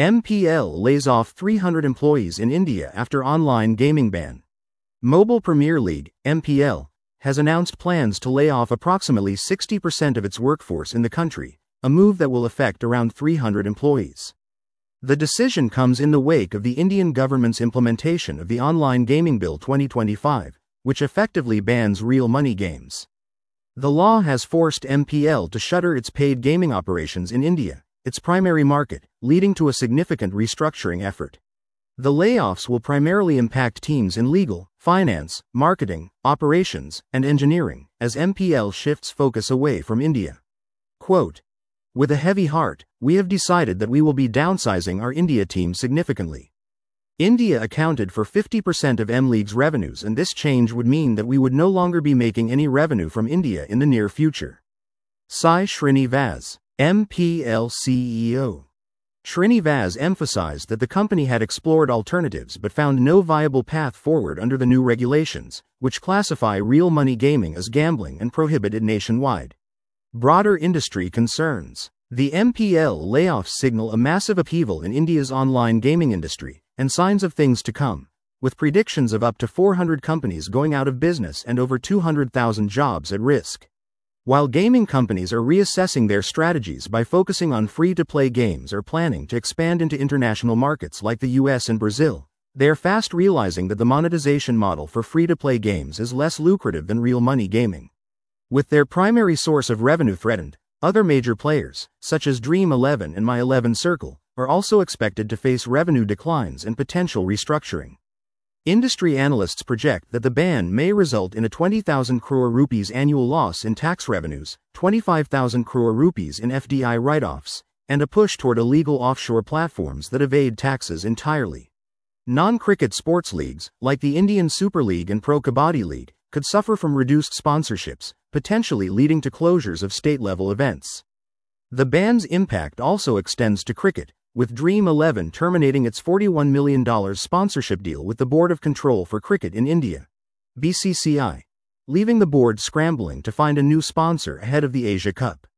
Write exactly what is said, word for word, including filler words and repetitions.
M P L lays off three hundred employees in India after online gaming ban. Mobile Premier League, M P L, has announced plans to lay off approximately sixty percent of its workforce in the country, a move that will affect around three hundred employees. The decision comes in the wake of the Indian government's implementation of the Online Gaming Bill twenty twenty-five, which effectively bans real money games. The law has forced M P L to shutter its paid gaming operations in India, its primary market, leading to a significant restructuring effort. The layoffs will primarily impact teams in legal, finance, marketing, operations, and engineering, as M P L shifts focus away from India. Quote, "With a heavy heart, we have decided that we will be downsizing our India team significantly. India accounted for fifty percent of M League's revenues, and this change would mean that we would no longer be making any revenue from India in the near future." Sai Srinivas, M P L C E O. Srinivas emphasized that the company had explored alternatives but found no viable path forward under the new regulations, which classify real money gaming as gambling and prohibit it nationwide. Broader industry concerns. The M P L layoffs signal a massive upheaval in India's online gaming industry, and signs of things to come, with predictions of up to four hundred companies going out of business and over two hundred thousand jobs at risk. While gaming companies are reassessing their strategies by focusing on free-to-play games or planning to expand into international markets like the U S and Brazil, they are fast realizing that the monetization model for free-to-play games is less lucrative than real money gaming. With their primary source of revenue threatened, other major players, such as Dream eleven and My eleven Circle, are also expected to face revenue declines and potential restructuring. Industry analysts project that the ban may result in a twenty thousand crore rupees annual loss in tax revenues, twenty-five thousand crore rupees in F D I write-offs, and a push toward illegal offshore platforms that evade taxes entirely. Non-cricket sports leagues, like the Indian Super League and Pro Kabaddi League, could suffer from reduced sponsorships, potentially leading to closures of state-level events. The ban's impact also extends to cricket, with Dream eleven terminating its forty-one million dollars sponsorship deal with the Board of Control for Cricket in India, B C C I, leaving the board scrambling to find a new sponsor ahead of the Asia Cup.